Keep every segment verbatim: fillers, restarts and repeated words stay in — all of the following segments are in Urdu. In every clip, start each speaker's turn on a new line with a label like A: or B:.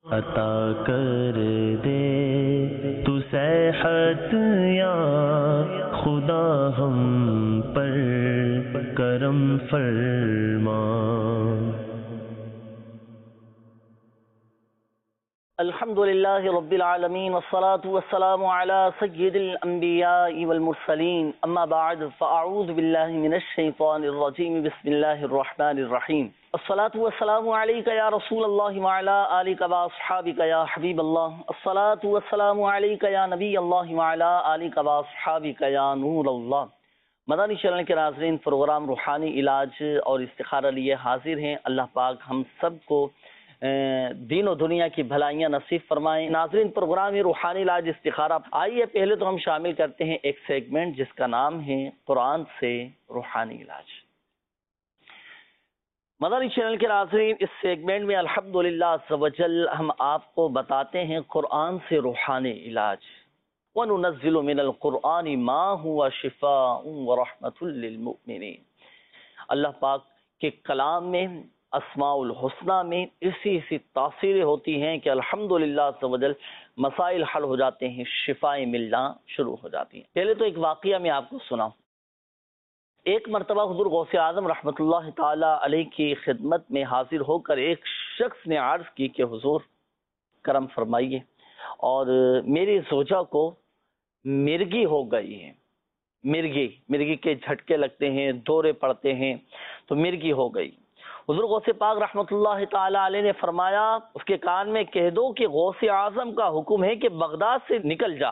A: عطا کر دے تو صحت یا خدا ہم پر کرم فرما۔
B: الحمد للہ رب العالمین والصلاة والسلام علی سید الانبیاء والمرسلین، اما بعد فاعوذ باللہ من الشیطان الرجیم، بسم اللہ الرحمن الرحیم۔ الصلاة والسلام علیک یا رسول اللہ وعلی آلک واصحابک یا حبیب اللہ، الصلاة والسلام علیک یا نبی اللہ وعلی آلک واصحابک یا نور اللہ۔ مدنی چینل کے ناظرین، پروگرام روحانی علاج اور استخارہ لیے حاضر ہیں۔ اللہ پاک ہم سب کو دین و دنیا کی بھلائیاں نصیب فرمائیں۔ ناظرین، پروگرام روحانی علاج استخارہ، آئیے پہلے تو ہم شامل کرتے ہیں ایک سیگمنٹ جس کا نام ہے قرآن سے روحانی علاج۔ مدنی چینل کے ناظرین، اس سیگمنٹ میں الحمدللہ عز و جل ہم آپ کو بتاتے ہیں قرآن سے روحانی علاج۔ وَنُنَزِّلُ مِنَ الْقُرْآنِ مَا هُوَ شِفَاءٌ وَرَحْمَةٌ لِّلْمُؤْمِنِينَ۔ اللہ پاک کے کلام میں، اسماء الحسنہ میں اسی اسی تاثیریں ہوتی ہیں کہ الحمدللہ عز و جل مسائل حل ہو جاتے ہیں، شفائیں ملنا شروع ہو جاتی ہیں۔ پہلے تو ایک واقعہ میں آپ کو سناؤں۔ ایک مرتبہ حضور غوث اعظم رحمۃ اللہ تعالی علیہ کی خدمت میں حاضر ہو کر ایک شخص نے عرض کی کہ حضور کرم فرمائیے، اور میری زوجہ کو مرگی ہو گئی ہے۔ مرگی مرگی کے جھٹکے لگتے ہیں، دورے پڑتے ہیں، تو مرگی ہو گئی۔ حضور غوث پاک رحمۃ اللہ تعالی علیہ نے فرمایا، اس کے کان میں کہہ دو کہ غوث اعظم کا حکم ہے کہ بغداد سے نکل جا۔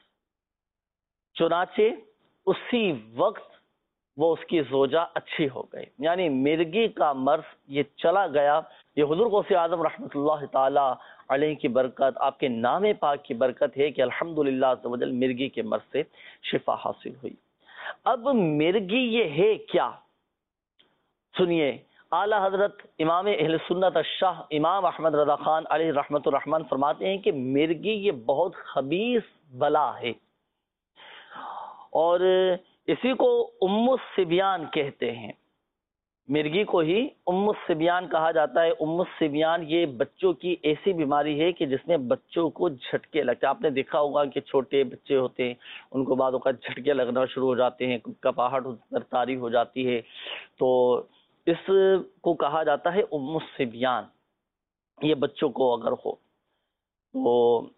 B: چنانچہ اسی وقت وہ اس کی زوجہ اچھی ہو گئی، یعنی مرگی کا مرض یہ چلا گیا۔ یہ حضور غوث اعظم رحمۃ اللہ تعالی علیہ کی برکت، آپ کے نام پاک کی برکت ہے کہ الحمدللہ عز و جل مرگی کے مرض سے شفا حاصل ہوئی۔ اب مرگی یہ ہے کیا؟ سنیے، اعلی حضرت امام اہل سنت الشاہ امام احمد رضا خان علیہ رحمۃ الرحمن فرماتے ہیں کہ مرگی یہ بہت خبیث بلا ہے، اور اسی کو ام الصبیان کہتے ہیں۔ مرگی کو ہی ام الصبیان کہا جاتا ہے۔ ام الصبیان یہ بچوں کی ایسی بیماری ہے کہ جس میں بچوں کو جھٹکے لگتے ہیں۔ آپ نے دیکھا ہوگا کہ چھوٹے بچے ہوتے ہیں، ان کو بعض اوقات جھٹکے لگنا شروع ہو جاتے ہیں، کپاہٹ تاری ہو جاتی ہے، تو اس کو کہا جاتا ہے ام الصبیان۔ یہ بچوں کو اگر ہو تو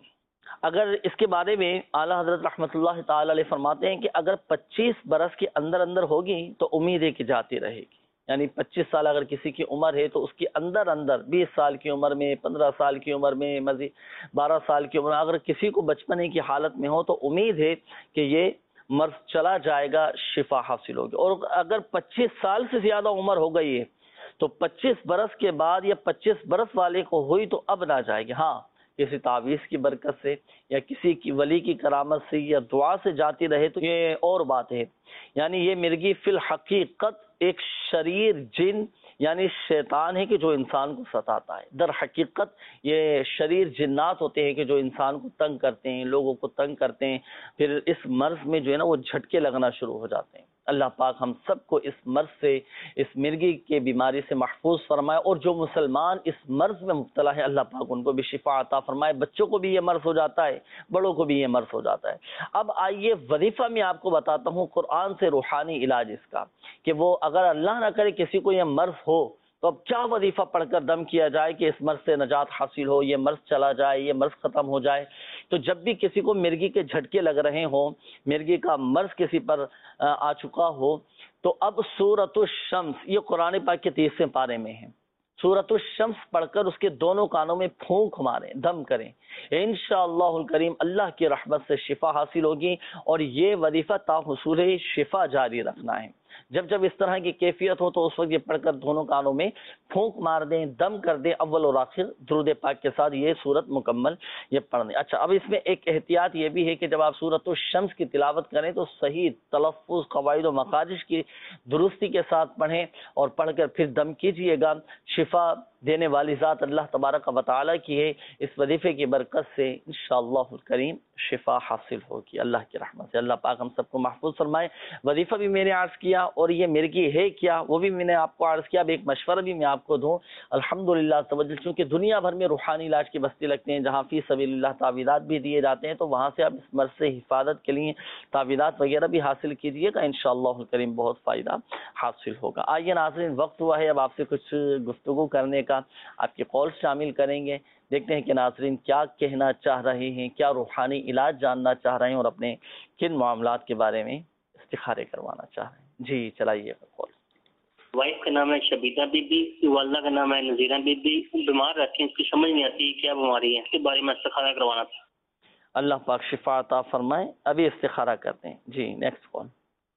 B: اگر اس کے بارے میں اعلیٰ حضرت رحمۃ اللہ تعالی علیہ فرماتے ہیں کہ اگر پچیس برس کے اندر اندر ہوگی تو امید ہے کہ جاتی رہے گی، یعنی پچیس سال اگر کسی کی عمر ہے تو اس کی اندر اندر بیس سال کی عمر میں، پندرہ سال کی عمر میں، مزید بارہ سال کی عمر میں اگر کسی کو بچپنے کی حالت میں ہو تو امید ہے کہ یہ مرض چلا جائے گا، شفا حاصل ہوگی۔ اور اگر پچیس سال سے زیادہ عمر ہو گئی ہے تو پچیس برس کے بعد یا پچیس برس والے کو ہوئی تو اب نہ جائے گی۔ ہاں، کسی تعویذ کی برکت سے یا کسی کی ولی کی کرامت سے یا دعا سے جاتی رہے تو یہ اور بات ہے۔ یعنی یہ مرگی فی الحقیقت ایک شریر جن یعنی شیطان ہے کہ جو انسان کو ستاتا ہے۔ در حقیقت یہ شریر جنات ہوتے ہیں کہ جو انسان کو تنگ کرتے ہیں، لوگوں کو تنگ کرتے ہیں، پھر اس مرض میں جو ہے نا وہ جھٹکے لگنا شروع ہو جاتے ہیں۔ اللہ پاک ہم سب کو اس مرض سے، اس مرگی کے بیماری سے محفوظ فرمائے، اور جو مسلمان اس مرض میں مبتلا ہے اللہ پاک ان کو بھی شفا عطا فرمائے۔ بچوں کو بھی یہ مرض ہو جاتا ہے، بڑوں کو بھی یہ مرض ہو جاتا ہے۔ اب آئیے وظیفہ میں آپ کو بتاتا ہوں قرآن سے روحانی علاج اس کا، کہ وہ اگر اللہ نہ کرے کسی کو یہ مرض ہو تو اب کیا وظیفہ پڑھ کر دم کیا جائے کہ اس مرض سے نجات حاصل ہو، یہ مرض چلا جائے، یہ مرض ختم ہو جائے۔ تو جب بھی کسی کو مرگی کے جھٹکے لگ رہے ہوں، مرگی کا مرض کسی پر آ چکا ہو، تو اب سورۃ الشمس یہ قرآن پاک کے تیسرے پارے میں ہے، سورۃ الشمس پڑھ کر اس کے دونوں کانوں میں پھونک ماریں، دم کریں، انشاءاللہ الکریم اللہ کی رحمت سے شفا حاصل ہوگی۔ اور یہ وظیفہ تا حصول شفا جاری رکھنا ہے۔ جب جب اس طرح کی کیفیت ہو تو اس وقت یہ پڑھ کر دونوں کانوں میں پھونک مار دیں، دم کر دیں، اول اور آخر درود پاک کے ساتھ یہ سورت مکمل یہ پڑھ دیں۔ اچھا، اب اس میں ایک احتیاط یہ بھی ہے کہ جب آپ سورۃ الشمس کی تلاوت کریں تو صحیح تلفظ، قواعد و مخارج کی درستی کے ساتھ پڑھیں، اور پڑھ کر پھر دم کیجئے گا۔ شفا دینے والی ذات اللہ تبارک و تعالی کی ہے، اس وظیفے کی برکت سے انشاءاللہ الکریم شفا حاصل ہوگی اللہ کی رحمت سے۔ اللہ پاک ہم سب کو محفوظ فرمائے۔ وظیفہ بھی میں نے عرض کیا کیا اور یہ مرغی ہے کیا وہ بھی میں نے آپ کو عرض کیا. اب ایک مشورہ بھی میں آپ کو دوں, الحمدللہ توجہ, چونکہ دنیا بھر میں روحانی علاج کی بستی لگتے ہیں جہاں فی سبیل اللہ تعویذات بھی دیے جاتے ہیں, تو وہاں سے آپ اس مرض سے حفاظت کے لیے تعویذات وغیرہ بھی حاصل کیجیے گا, انشاءاللہ الکریم بہت فائدہ حاصل ہوگا. آئیے ناظرین, وقت ہوا ہے اب آپ سے کچھ گفتگو کرنے کا, آپ کے قول شامل کریں گے. دیکھتے ہیں کہ ناظرین کیا کہنا چاہ رہے ہیں, کیا روحانی علاج جاننا چاہ رہے ہیں اور اپنے کن معاملات کے بارے میں استخارے کروانا چاہ رہے ہیں. جی چلائیے قول.
C: وائف کا نام ہے شبیدہ بی بی, والدہ کا نام ہے نذیرہ بی بی. بیمار رہتی ہیں, اس کی سمجھ نہیں آتی کیا بیماری ہے, اس کے بارے میں استخارہ کروانا تھا.
B: اللہ پاک شفا عطا فرمائے. ابھی استخارہ کرتے ہیں. جی نیکسٹ کون.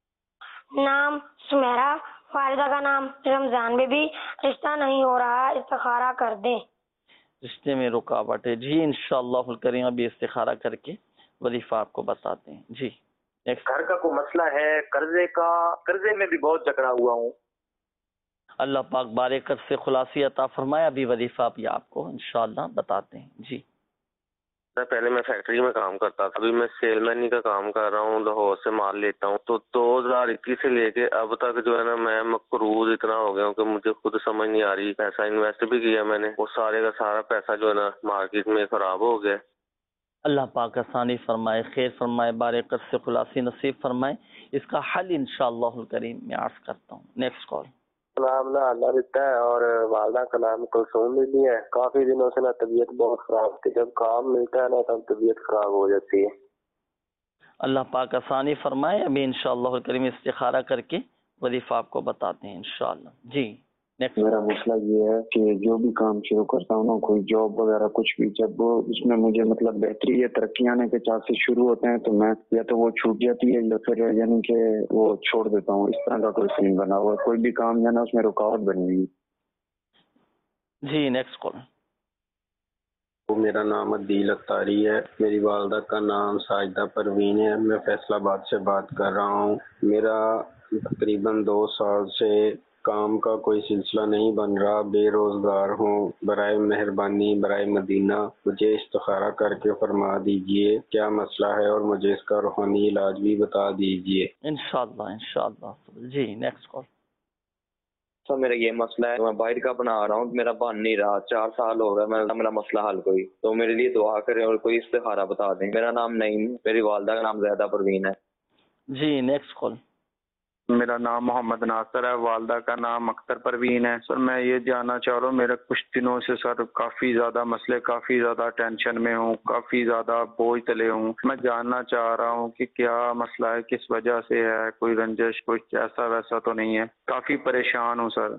D: نام سمیرا, والدہ کا نام رمضان بی بی, رشتہ نہیں ہو رہا, استخارہ کر دیں.
B: رشتے میں رکاوٹ ہے. جی انشاءاللہ الکریم ابھی استخارہ کر کے وظیفہ آپ کو بتاتے ہیں. جی
E: گھر کا کوئی مسئلہ ہے, قرضے کا, قرضے میں بھی بہت جکڑا ہوا ہوں.
B: اللہ پاک بارکت سے خلاصی عطا فرمائے. ابھی وظیفہ بھی آپ کو انشاءاللہ بتاتے ہیں. جی
F: پہلے میں فیکٹری میں کام کرتا تھا, ابھی میں سیل مینی کا کام کر رہا ہوں, لاہور سے مال لیتا ہوں. تو دو ہزار اکیس سے لے کے اب تک جو ہے نا میں مقروض اتنا ہو گیا ہوں کہ مجھے خود سمجھ نہیں آ رہی. پیسہ انویسٹ بھی کیا میں نے, وہ سارے کا سارا پیسہ جو ہے نا مارکیٹ میں خراب ہو گیا.
B: اللہ پاک آسانی فرمائے, خیر فرمائے, بارکت سے خلاصی نصیب فرمائے. اس کا حل انشاءاللہ الکریم میں عرض کرتا ہوں. Next call.
E: نام نہ اللہ دیتا ہے اور والدہ کا نام کلثوم بھی ہے. کافی دنوں سے نا طبیعت بہت خراب تھی, جب کام ملتا ہے نا تب طبیعت خراب ہو جاتی ہے.
B: اللہ پاک آسانی فرمائے. ابھی انشاءاللہ الکریم استخارہ کر کے وظیفہ آپ کو بتاتے ہیں انشاءاللہ. جی
G: میرا مسئلہ یہ ہے کہ جو بھی کام شروع کرتا ہوں نا, کوئی جاب وغیرہ کچھ بھی, جب اس میں مجھے مطلب بہتری یا ترقی آنے کے چانسز شروع ہوتے ہیں تو میں یا تو وہ چھوٹ جاتی ہے یا پھر یعنی کہ وہ چھوڑ دیتا ہوں. اس طرح کا کوئی سین بنا ہوا, کوئی بھی کام جو ہے نا اس میں رکاوٹ بنی ہوئی.
B: جی نیکسٹ کال.
H: میرا نام عدیل اختاری ہے, میری والدہ کا نام ساجدہ پروین ہے. میں فیصل آباد سے بات کر رہا ہوں. میرا تقریباً دو سال سے کام کا کوئی سلسلہ نہیں بن رہا, بے روزگار ہوں. برائے مہربانی برائے مدینہ مجھے استخارہ کر کے فرما دیجئے کیا مسئلہ ہے, اور مجھے اس کا روحانی علاج بھی بتا دیجئے.
B: انشاءاللہ انشاءاللہ. جی نیکسٹ کال.
E: سر میرا یہ مسئلہ ہے, میں باہر کا بنا رہا ہوں, میرا بن نہیں رہا, چار سال ہو گئے, میں میرا مسئلہ حل کوئی, تو میرے لیے دعا کریں اور کوئی استخارہ بتا دیں. میرا نام نعیم, میری والدہ کا نام زیادہ پروین ہے.
B: جی نیکسٹ کال.
I: میرا نام محمد ناصر ہے, والدہ کا نام اختر پروین ہے. سر میں یہ جاننا چاہ رہا ہوں, میرے کچھ دنوں سے سر کافی زیادہ مسئلے, کافی زیادہ ٹینشن میں ہوں, کافی زیادہ بوجھ تلے ہوں. میں جاننا چاہ رہا ہوں کہ کیا مسئلہ ہے, کس وجہ سے ہے, کوئی رنجش کچھ ایسا ویسا تو نہیں ہے, کافی پریشان ہوں سر.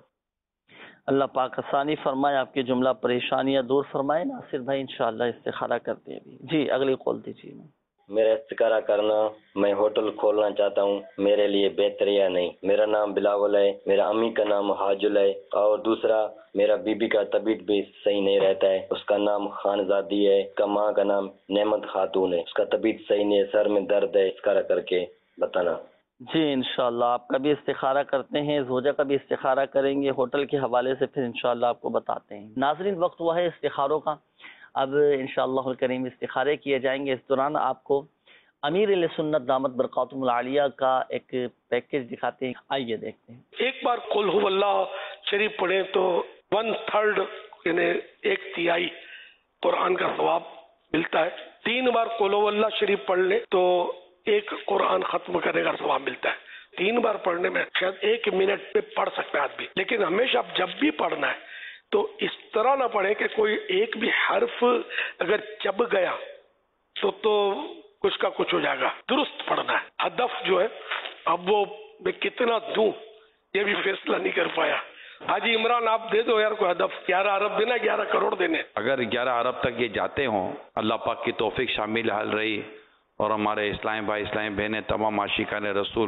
B: اللہ پاک آسانی فرمائے, آپ کی جملہ پریشانیاں دور فرمائے. ناصر بھائی انشاءاللہ استخارہ کرتے ہیں ابھی. جی اگلی کال دیجیے.
J: میرا استخارہ کرنا, میں ہوٹل کھولنا چاہتا ہوں, میرے لیے بہتر یا نہیں. میرا نام بلاول ہے, میرا امی کا نام حاجل ہے, اور دوسرا میرا بی بی کا طبیعت بھی صحیح نہیں رہتا ہے, اس کا نام خانزادی ہے. اس کا ماں کا نام نعمت خاتون ہے, اس کا طبیعت صحیح نہیں ہے, سر میں درد ہے. استخارہ کر کے بتانا.
B: جی انشاءاللہ آپ کا بھی استخارہ کرتے ہیں, زوجہ کا بھی استخارہ کریں گے, ہوٹل کے حوالے سے پھر انشاءاللہ آپ کو بتاتے ہیں. ناظرین وقت ہوا ہے استخاروں کا, اب انشاءاللہ الکریم استخارے کیے جائیں گے. اس دوران آپ کو امیر اہل سنت دامت برکاتہم العالیہ کا ایک پیکیج دکھاتے ہیں, آئیے دیکھتے ہیں.
K: ایک بار قل ہو اللہ شریف پڑھیں تو ون تھرڈ یعنی ایک تہائی قرآن کا ثواب ملتا ہے. تین بار قل ہو اللہ شریف پڑھ لیں تو ایک قرآن ختم کرنے کا ثواب ملتا ہے. تین بار پڑھنے میں شاید ایک منٹ پہ پڑھ سکتا ہے آدمی, لیکن ہمیشہ آپ جب بھی پڑھنا ہے تو اس طرح نہ پڑھیں کہ کوئی ایک بھی حرف اگر چب گیا تو تو کچھ کا کچھ ہو جائے گا. درست پڑھنا ہے. ہدف جو ہے اب وہ میں کتنا دوں یہ بھی فیصلہ نہیں کر پایا. حاجی عمران آپ دے دو یار کوئی ہدف, گیارہ ارب دینا, گیارہ کروڑ دینے.
L: اگر گیارہ ارب تک یہ جاتے ہوں, اللہ پاک کی توفیق شامل حال رہی, اور ہمارے اسلام بھائی اسلام بہنیں تمام عاشقان رسول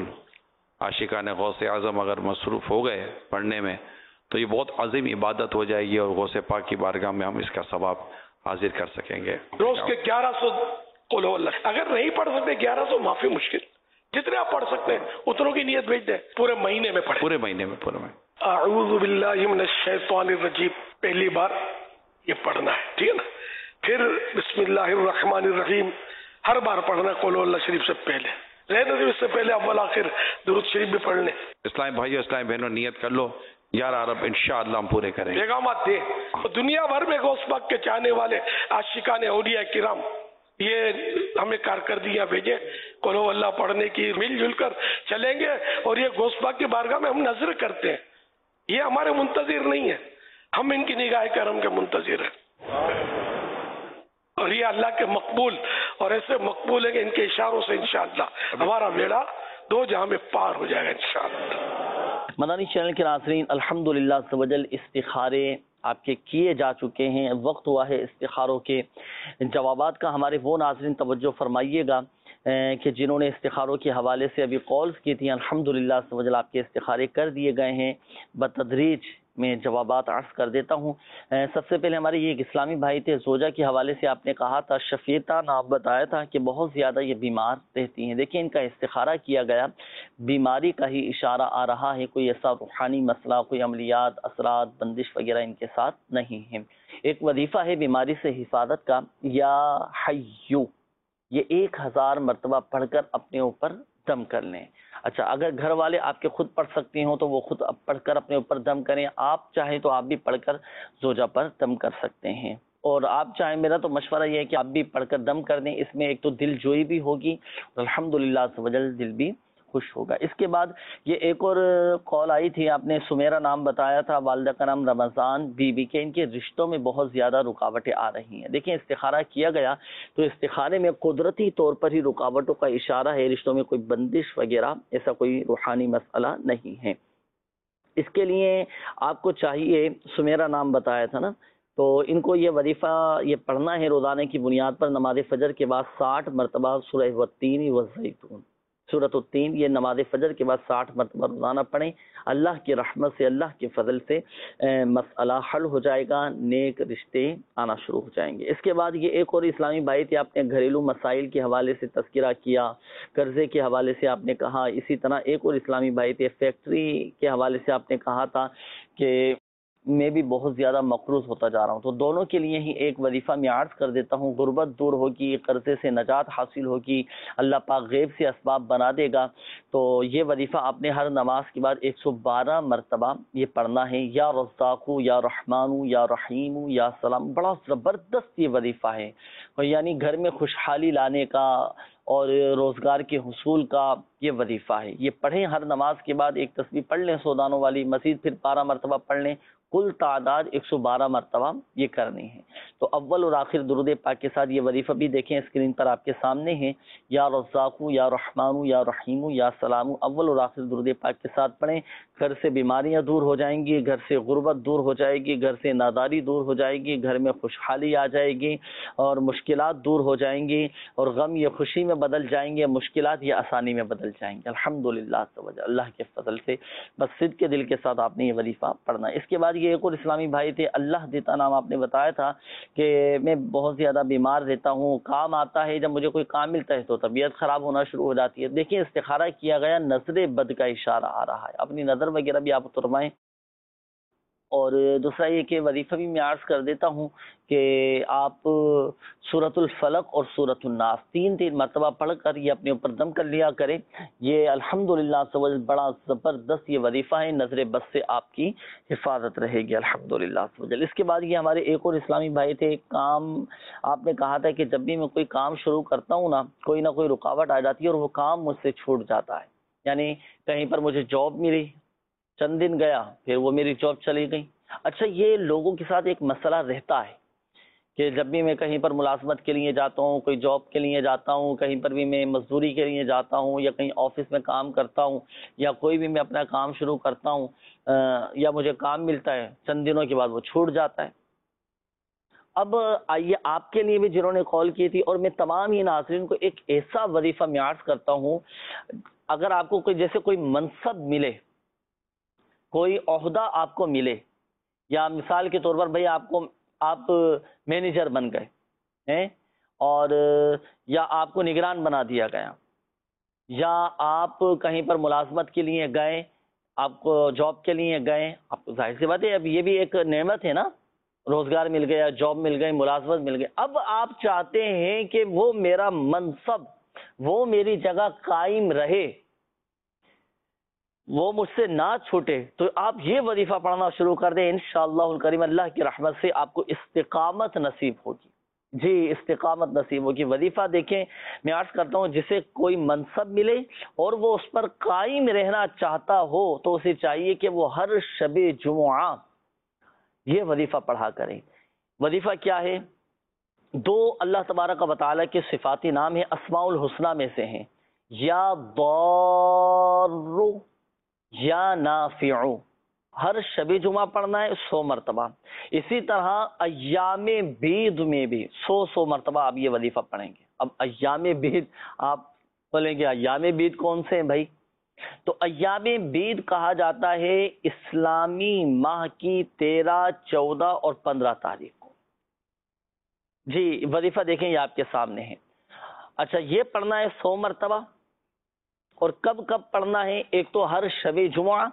L: عاشقان غوث اعظم اگر مصروف ہو گئے پڑھنے میں تو یہ بہت عظیم عبادت ہو جائے گی, اور غوث پاک کی بارگاہ میں ہم اس کا ثواب حاضر کر سکیں گے.
K: روز کے گیارہ سو قل ہو اللہ. اگر نہیں پڑھ سکتے گیارہ سو معافی مشکل, جتنے آپ پڑھ سکتے ہیں اتنوں کی نیت بھیج دیں. پورے مہینے میں پڑھیں,
L: پورے مہینے میں پورے میں
K: اعوذ باللہ من الشیطان الرجیم پہلی بار یہ پڑھنا ہے, ٹھیک ہے نا. پھر بسم اللہ الرحمن الرحیم ہر بار پڑھنا قل ہو اللہ شریف سے پہلے. रहने दो, इससे पहले अव्वल आखिर दुरूद शरीफ भी पढ़ लें।
L: इस्लाम भाइयों, इस्लाम बहनों, नियत कर लो, ग्यारह अरब इंशाअल्लाह हम पूरे करेंगे।
K: पैगामात दे तो दुनिया भर में गौस पाक के चाहने वाले आशिकान औलिया किराम ये हमें कारकर्दियाँ भेजे, कुल हु अल्लाह पढ़ने की, मिलजुल कर चलेंगे और ये गौस पाक की बारगाह में हम नजर करते हैं। ये हमारे मुंतजिर नहीं है, हम इनकी निगाह करम के मुंतजिर हैं और ये अल्लाह के मकबूल और ऐसे मकबूल है कि इनके इशारों से इंशाअल्लाह हमारा बेड़ा दो जहां में पार हो जाएगा इंशाअल्लाह।
B: मदानी चैनल के नाज़रीन, अल्हम्दुलिल्लाह सवजल इस्तिखारे आपके किए जा चुके हैं। वक्त हुआ है इस्तिखारों के जवाबात का। हमारे वो नाज़रीन तवज्जो फरमाइएगा कि जिन्होंने इस्तिखारों के हवाले से अभी कॉल्स की थी, अल्हम्दुलिल्लाह सवजल आपके इस्तिखारे कर दिए गए हैं। बतदरीज में जवाबात अर्ज़ कर देता हूँ। सबसे पहले हमारे ये एक इस्लामी भाई थे, जोजा के हवाले से आपने कहा था, शफीता नाम बताया था कि बहुत ज़्यादा ये बीमार रहती हैं। देखिए, इनका इस्तिखारा किया गया, बीमारी का ही इशारा आ रहा है, कोई ऐसा रूहानी मसला, कोई अमलियात, असरात, बंदिश वगैरह इनके साथ नहीं है। एक वजीफ़ा है बीमारी से हिफाजत का, या हय्यू, ये एक हज़ार मरतबा पढ़कर अपने ऊपर दम कर लें। अच्छा, अगर घर वाले आपके खुद पढ़ सकती हो तो वो खुद अब पढ़कर अपने ऊपर दम करें। आप चाहें तो आप भी पढ़कर जोजा पर दम कर सकते हैं। और आप चाहें, मेरा तो मशवरा ये है कि आप भी पढ़कर दम कर दें। इसमें एक तो दिल जोई भी होगी, अल्हम्दुलिल्लाह सवजल दिल भी खुश होगा। इसके बाद ये एक और कॉल आई थी, आपने सुमेरा नाम बताया था, वालिदा का नाम रमज़ान बीबी के। इनके रिश्तों में बहुत ज़्यादा रुकावटें आ रही हैं। देखिए, इस्तिखारा किया गया तो इस्तिखारे में कुदरती तौर पर ही रुकावटों का इशारा है। रिश्तों में कोई बंदिश वगैरह ऐसा कोई रूहानी मसला नहीं है। इसके लिए आपको चाहिए, सुमेरा नाम बताया था ना, तो इनको ये वजीफ़ा ये पढ़ना है रोज़ाना की बुनियाद पर। नमाज फ़जर के बाद साठ मरतबा सूरह वत्तीन वज़ैतून, सूरत तीन, ये नमाज फ़जर के बाद साठ मरतबा रोज़ाना पढ़ें। अल्लाह की रहमत से, अल्लाह के फजल से ए, मसला हल हो जाएगा, नेक रिश्ते आना शुरू हो जाएंगे। इसके बाद ये एक और इस्लामी भाई थे, आपने घरेलू मसाइल के हवाले से तज़किरा किया, कर्ज़े के हवाले से आपने कहा। इसी तरह एक और इस्लामी भाई थे, फैक्ट्री के हवाले से आपने कहा था कि मैं भी बहुत ज़्यादा मकरूज़ होता जा रहा हूँ। तो दोनों के लिए ही एक वजीफ़ा मैं अर्ज़ कर देता हूँ। गुर्बत दूर होगी, कर्ज़े से नजात हासिल होगी, अल्लाह पाक गैब से असबाब बना देगा। तो ये वजीफ़ा आपने हर नमाज के बाद एक सौ बारह मरतबा ये पढ़ना है। या रज़्ज़ाक़ू, या रहमानू, या रहीमू, या सलाम। बड़ा ज़बरदस्त ये वजीफ़ा है, यानी घर में खुशहाली लाने का और रोज़गार के हुसूल का ये वजीफ़ा है। ये पढ़ें हर नमाज के बाद, एक तस्बीह पढ़ लें सौदानों वाली, मज़ीद फिर बारह मरतबा पढ़ लें। कुल तादाद एक सौ बारह मरतबा ये करनी है। तो अव्वल और आखिर दुरूद पाक के साथ ये वजीफ़ा भी देखें, स्क्रीन पर आपके सामने है। या रज़्ज़ाक़ू, या रहमानू, या रहीमू, या सलामू, अव्वल और आखिर दुरूद पाक के साथ पढ़ें। घर से बीमारियां दूर हो जाएंगी, घर से गुर्बत दूर हो जाएगी, घर से नादारी दूर हो जाएगी, घर में खुशहाली आ जाएगी और मुश्किलात दूर हो जाएंगी, और गम ये खुशी में बदल जाएंगे, मुश्किलात ये आसानी में बदल जाएंगे अल्हम्दुलिल्लाह तवज्जो अल्लाह के फजल से। बस सिद्ध के दिल के साथ आपने ये वजीफ़ा पढ़ना है। इसके बाद ये एक और इस्लामी भाई थे, अल्लाह देता नाम आपने बताया था कि मैं बहुत ज़्यादा बीमार रहता हूँ, काम आता है, जब मुझे कोई काम मिलता है तो तबीयत ख़राब होना शुरू हो जाती है। देखिए, इस्तिखारा किया गया, नजर बद का इशारा आ रहा है, अपनी नज़र वगैरह भी आप उतरवाएं। और दूसरा ये कि वजीफ़ा भी मैं अर्ज़ कर देता हूँ कि आप सूरतुल फलक और सूरतुल नास तीन तीन मरतबा पढ़ कर ये अपने ऊपर दम कर लिया करें। ये अल्हम्दुलिल्लाह सवज बड़ा ज़बरदस्त ये वजीफ़ा है, नज़र बस से आपकी हिफाजत रहेगी अल्हम्दुलिल्लाह सवजल। इसके बाद ये हमारे एक और इस्लामी भाई थे, काम आपने कहा था कि जब भी मैं कोई काम शुरू करता हूँ ना, कोई ना कोई रुकावट आ जाती है और वो काम मुझसे छूट जाता है। यानी कहीं पर मुझे जॉब मिली, चंद दिन गया, फिर वो मेरी जॉब चली गई। अच्छा, ये लोगों के साथ एक मसला रहता है कि जब भी मैं कहीं पर मुलाजमत के लिए जाता हूँ, कोई जॉब के लिए जाता हूँ, कहीं पर भी मैं मजदूरी के लिए जाता हूँ, या कहीं ऑफिस में काम करता हूँ, या कोई भी मैं अपना काम शुरू करता हूँ, या मुझे काम मिलता है, चंद दिनों के बाद वो छूट जाता है। अब आइए आपके लिए भी जिन्होंने कॉल की थी, और मैं तमाम ही नाज़रीन को एक ऐसा वजीफ़ा मैं अर्ज़ करता हूँ, अगर आपको कोई जैसे कोई मनसब मिले, कोई ओहदा आपको मिले, या मिसाल के तौर पर भाई आपको आप मैनेजर बन गए हैं, और या आपको निगरान बना दिया गया, या आप कहीं पर मुलाजमत के लिए गए, आपको जॉब के लिए गए, आपको जाहिर सी बात है अब ये भी एक नेमत है ना, रोजगार मिल गया, जॉब मिल गई, मुलाजमत मिल गई। अब आप चाहते हैं कि वो मेरा मनसब وہ میری جگہ قائم رہے، وہ مجھ سے نہ چھوٹے، تو آپ یہ وظیفہ پڑھنا شروع کر دیں، انشاءاللہ الکریم اللہ کی رحمت سے آپ کو استقامت نصیب ہوگی۔ جی استقامت نصیب ہوگی۔ وظیفہ دیکھیں، میں عرض کرتا ہوں جسے کوئی منصب ملے اور وہ اس پر قائم رہنا چاہتا ہو تو اسے چاہیے کہ وہ ہر شب جمعہ یہ وظیفہ پڑھا کرے۔ وظیفہ کیا ہے؟ دو اللہ تبارک و تعالیٰ کے صفاتی نام ہیں، اسماء الحسنہ میں سے ہیں، یا ضار یا نافع، ہر شب جمعہ پڑھنا ہے سو مرتبہ۔ اسی طرح ایام بید میں بھی سو سو مرتبہ آپ یہ وظیفہ پڑھیں گے۔ اب ایام بید آپ بولیں گے ایام بید کون سے ہیں بھائی؟ تو ایام بید کہا جاتا ہے اسلامی ماہ کی تیرہ، چودہ اور پندرہ تاریخ کو۔ جی وظیفہ دیکھیں یہ آپ کے سامنے ہے۔ اچھا یہ پڑھنا ہے سو مرتبہ، اور کب کب پڑھنا ہے؟ ایک تو ہر شب جمعہ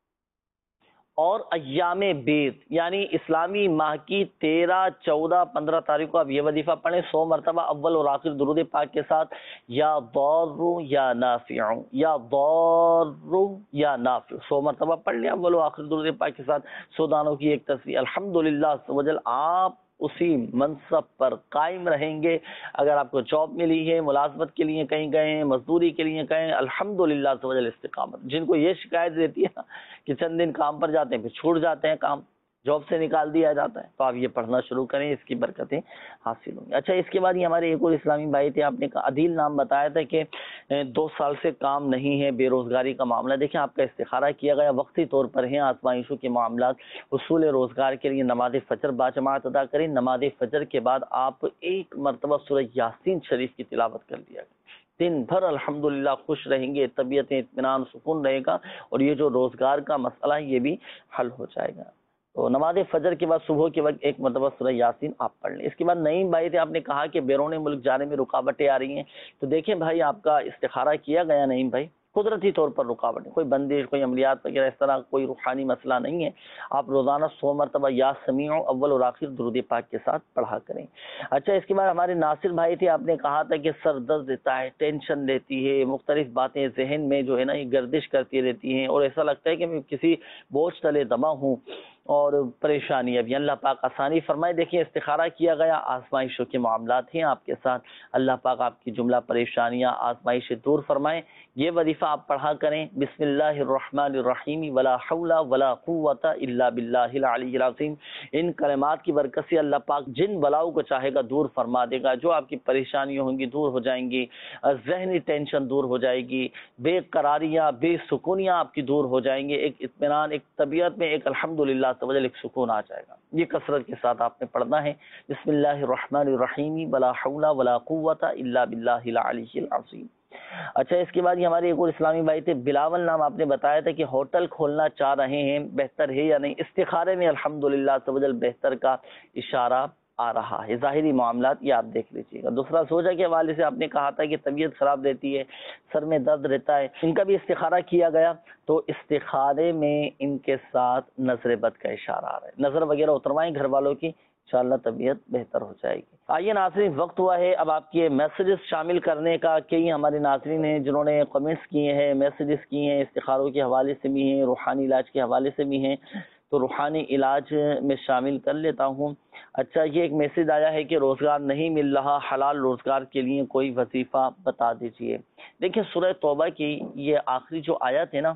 B: اور ایام بید، یعنی اسلامی ماہ کی تیرہ، چودہ، پندرہ تاریخ کو آپ یہ وظیفہ پڑھیں سو مرتبہ اول اور آخر درود پاک کے ساتھ، یا ضار یا نافع، یا ضار یا نافع، سو مرتبہ پڑھ لیں اول و آخر درود پاک کے ساتھ، سو دانوں کی ایک تصویر۔ الحمدللہ عز و جل آپ اسی منصب پر قائم رہیں گے۔ اگر آپ کو جاب ملی ہے، ملازمت کے لیے کہیں گئے ہیں، مزدوری کے لیے کہیں، الحمدللہ عز و جل استقامت۔ جن کو یہ شکایت رہتی ہے نا کہ چند دن کام پر جاتے ہیں پھر چھوٹ جاتے ہیں، کام جاب سے نکال دیا جاتا ہے، تو آپ یہ پڑھنا شروع کریں، اس کی برکتیں حاصل ہوں گی۔ اچھا اس کے بعد یہ ہمارے ایک اور اسلامی بھائی تھے، آپ نے عدیل نام بتایا تھا کہ دو سال سے کام نہیں ہے، بے روزگاری کا معاملہ۔ دیکھیں آپ کا استخارہ کیا گیا، وقتی طور پر ہیں آزمائشوں کے معاملات، حصول روزگار کے لیے نماز فجر باجماعت ادا کریں۔ نماز فجر کے بعد آپ ایک مرتبہ سورہ یاسین شریف کی تلاوت کر لیا گیا، دن بھر الحمدللہ خوش رہیں گے، طبیعت اطمینان سکون رہے گا، اور یہ جو روزگار کا مسئلہ ہے یہ بھی حل ہو جائے گا۔ تو نماز فجر کے بعد صبح کے وقت ایک مرتبہ سورہ یاسین آپ پڑھ لیں۔ اس کے بعد نعیم بھائی تھے، آپ نے کہا کہ بیرون ملک جانے میں رکاوٹیں آ رہی ہیں، تو دیکھیں بھائی آپ کا استخارہ کیا گیا نعیم بھائی، قدرتی طور پر رکاوٹیں، کوئی بندش، کوئی عملیات وغیرہ اس طرح کوئی روحانی مسئلہ نہیں ہے۔ آپ روزانہ سو مرتبہ یا سمیع اول اور آخر درود پاک کے ساتھ پڑھا کریں۔ اچھا اس کے بعد ہمارے ناصر بھائی تھے، آپ نے کہا تھا کہ سر درد دیتا ہے، ٹینشن دیتی ہے، مختلف باتیں ذہن میں جو ہے نا یہ گردش کرتی رہتی ہیں، اور ایسا لگتا ہے کہ میں کسی بوجھ تلے دبا ہوں اور پریشانی ابھی اللہ پاک آسانی فرمائے۔ دیکھیں استخارہ کیا گیا، آزمائشوں کے معاملات ہیں آپ کے ساتھ، اللہ پاک آپ کی جملہ پریشانیاں آزمائشیں دور فرمائیں۔ یہ وظیفہ آپ پڑھا کریں، بسم اللہ الرحمن الرحیم ولا حول ولا قوت الا باللہ العلی العظیم۔ ان کلمات کی برکت سے اللہ پاک جن بلاؤں کو چاہے گا دور فرما دے گا، جو آپ کی پریشانیاں ہوں گی دور ہو جائیں گی، ذہنی ٹینشن دور ہو جائے گی، بے قراریاں بے سکونیاں آپ کی دور ہو جائیں گے، ایک اطمینان، ایک طبیعت میں ایک الحمدللہ توجہ ایک سکون آ جائے گا۔ یہ کثرت کے ساتھ آپ نے پڑھنا ہے، بسم اللہ الرحمن الرحیم ولا حول ولا قوت الا باللہ العلی العظیم۔ اچھا اس کے بعد یہ ہمارے ایک اور اسلامی بھائی تھے، بلاول نام، آپ نے بتایا تھا کہ ہوٹل کھولنا چاہ رہے ہیں، بہتر ہے یا نہیں؟ استخارے میں الحمدللہ توجہ بہتر کا اشارہ آ رہا ہے، ظاہری معاملات یہ آپ دیکھ لیجیے گا۔ دوسرا زوجہ کے حوالے سے آپ نے کہا تھا کہ طبیعت خراب رہتی ہے، سر میں درد رہتا ہے، ان کا بھی استخارہ کیا گیا، تو استخارے میں ان کے ساتھ نظر بد کا اشارہ آ رہا ہے، نظر وغیرہ اتروائیں گھر والوں کی، انشاءاللہ طبیعت بہتر ہو جائے گی۔ آئیے ناظرین وقت ہوا ہے اب آپ کے میسیجز شامل کرنے کا۔ کئی ہمارے ناظرین ہیں جنہوں نے کمنٹس کیے ہیں، میسیجز کیے ہیں، استخاروں کے حوالے سے بھی ہیں، روحانی علاج کے حوالے سے بھی ہیں، تو روحانی علاج میں شامل کر لیتا ہوں۔ اچھا یہ ایک میسیج آیا ہے کہ روزگار نہیں مل رہا، حلال روزگار کے لیے کوئی وظیفہ بتا دیجئے۔ دیکھیں سورہ توبہ کی یہ آخری جو آیت ہے نا،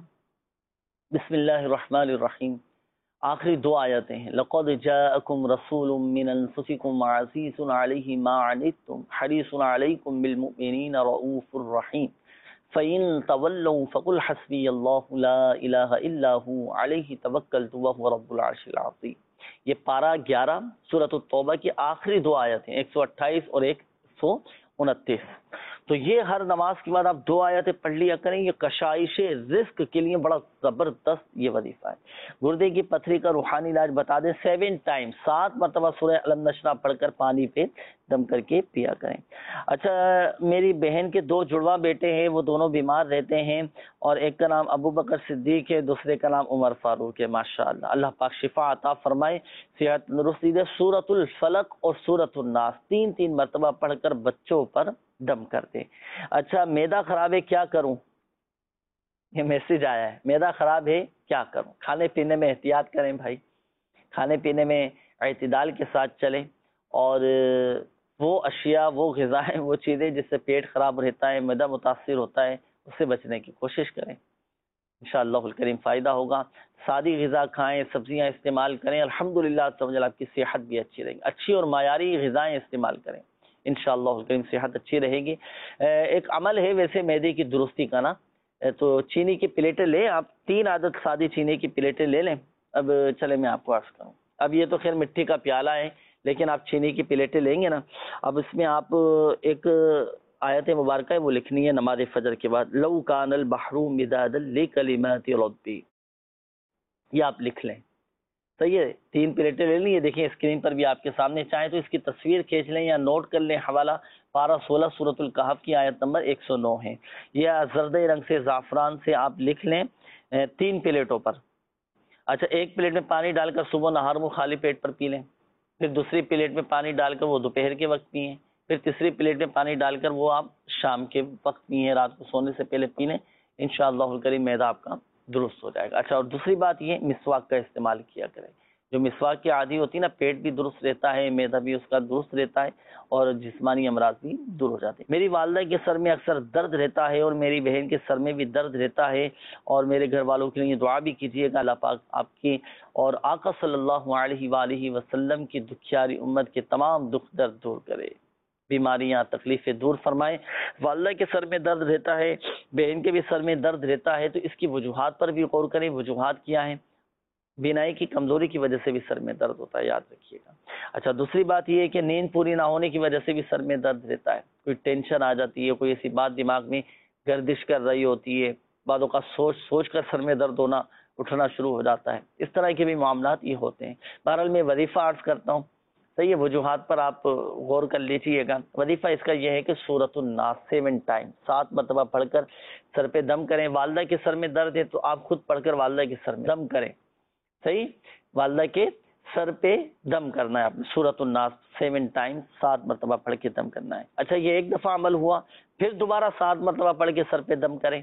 B: بسم اللہ الرحمن الرحیم، آخری دو آیتیں ہیں، لقد جاءکم رسول من انفسکم عزیز علیہ ما عنتم حریص علیکم بالمؤمنین رؤوف الرحیم فَإِن تَوَلَّوْا فَقُلْ حَسْبِيَ اللَّهُ لَا إِلَٰهَ إِلَّا هُوَ عَلَيْهِ تَوَكَّلْتُ وَهُوَ رَبُّ الْعَرْشِ الْعَظِيمِ۔ یہ پارہ گیارہ سورۃ التوبہ کی آخری دو آیتیں، ایک سو اٹھائیس اور ایک سو انتیس۔ تو یہ ہر نماز کے بعد آپ دو آیتیں پڑھ لیا کریں، یہ کشائش رزق کے لیے بڑا زبردست یہ وظیفہ ہے. گردے کی پتھری کا روحانی علاج بتا دیں. سیون ٹائم سات مرتبہ سورہ علم نشرح پڑھ کر پانی پہ دم کر کے پیا کریں. اچھا میری بہن کے دو جڑواں بیٹے ہیں, وہ دونوں بیمار رہتے ہیں, اور ایک کا نام ابو بکر صدیق ہے, دوسرے کا نام عمر فاروق ہے. ماشاءاللہ اللہ پاک شفا عطا فرمائے, صحت تندرستی دے. سورۃ الفلق اور سورۃ الناس تین تین مرتبہ پڑھ کر بچوں پر دم کر دیں. اچھا معدہ خراب ہے کیا کروں؟ یہ میسج آیا ہے, معدہ خراب ہے کیا کروں؟ کھانے پینے میں احتیاط کریں بھائی, کھانے پینے میں اعتدال کے ساتھ چلیں, اور وہ اشیاء وہ غذائیں وہ چیزیں جس سے پیٹ خراب رہتا ہے, معدہ متاثر ہوتا ہے, اس سے بچنے کی کوشش کریں. انشاءاللہ الکریم فائدہ ہوگا. سادی غذا کھائیں, سبزیاں استعمال کریں, الحمدللہ سمجھ آپ کی صحت بھی اچھی رہے گی. اچھی اور معیاری غذائیں استعمال کریں, انشاءاللہ الکریم صحت اچھی رہے گی. ایک عمل ہے ویسے معدے کی درستی کا نا, تو چینی کی پلیٹیں لیں آپ, تین عادت سادی چینی کی پلیٹیں لے لیں. اب چلے میں آپ کو عرض کروں, اب یہ تو خیر مٹی کا پیالہ ہے, لیکن آپ چینی کی پلیٹیں لیں گے نا, اب اس میں آپ ایک آیت مبارکہ ہے وہ لکھنی ہے نماز فجر کے بعد, لو کان البحر مدادا لکلمات ربی, یہ آپ لکھ لیں. صحیح ہے, تین پلیٹیں لے لیں, یہ دیکھیں اسکرین پر بھی آپ کے سامنے, چاہیں تو اس کی تصویر کھینچ لیں یا نوٹ کر لیں. حوالہ پارہ سولہ سورۃ الکہف کی آیت نمبر ایک سو نو ہے. یا زرد رنگ سے زعفران سے آپ لکھ لیں تین پلیٹوں پر. اچھا ایک پلیٹ میں پانی ڈال کر صبح نہار منہ خالی پیٹ پر پی لیں, پھر دوسری پلیٹ میں پانی ڈال کر وہ دوپہر کے وقت پئیں, پھر تیسری پلیٹ میں پانی ڈال کر وہ آپ شام کے وقت پئیں, رات کو سونے سے پہلے پی لیں. انشاءاللہ الکریم معدہ آپ کا درست ہو جائے گا. اچھا اور دوسری بات یہ مسواک کا استعمال کیا کریں. جو مسواک کی عادی ہوتی ہے نا, پیٹ بھی درست رہتا ہے, معدہ بھی اس کا درست رہتا ہے, اور جسمانی امراض بھی دور ہو جاتے ہیں. میری والدہ کے سر میں اکثر درد رہتا ہے, اور میری بہن کے سر میں بھی درد رہتا ہے, اور میرے گھر والوں کے لیے دعا بھی کیجیے گا اللہ پاک آپ کی اور آقا صلی اللہ علیہ وآلہ وسلم کی دکھیاری امت کے تمام دکھ درد دور کرے, بیماریاں تکلیفیں دور فرمائے. والدہ کے سر میں درد رہتا ہے, بہن کے بھی سر میں درد رہتا ہے, تو اس کی وجوہات پر بھی غور کریں. وجوہات کیا ہیں؟ بینائی کی کمزوری کی وجہ سے بھی سر میں درد ہوتا ہے, یاد رکھیے گا. اچھا دوسری بات یہ ہے کہ نیند پوری نہ ہونے کی وجہ سے بھی سر میں درد رہتا ہے. کوئی ٹینشن آ جاتی ہے, کوئی ایسی بات دماغ میں گردش کر رہی ہوتی ہے, بعض اوقات سوچ سوچ کر سر میں درد ہونا اٹھنا شروع ہو جاتا ہے. اس طرح کے بھی معاملات یہ ہوتے ہیں. بہرحال میں وظیفہ عرض کرتا ہوں, صحیح ہے, وجوہات پر آپ غور کر لیجیے گا. وظیفہ اس کا یہ ہے کہ سورۃ الناس سیون ٹائم سات مرتبہ پڑھ کر سر پہ دم کریں. والدہ کے سر میں درد ہے تو آپ خود پڑھ کر والدہ کے سر میں دم کریں. صحیح, والدہ کے سر پہ دم کرنا ہے آپ نے, سورۃ الناس سیون ٹائم سات مرتبہ پڑھ کے دم کرنا ہے. اچھا یہ ایک دفعہ عمل ہوا, پھر دوبارہ سات مرتبہ پڑھ کے سر پہ دم کریں,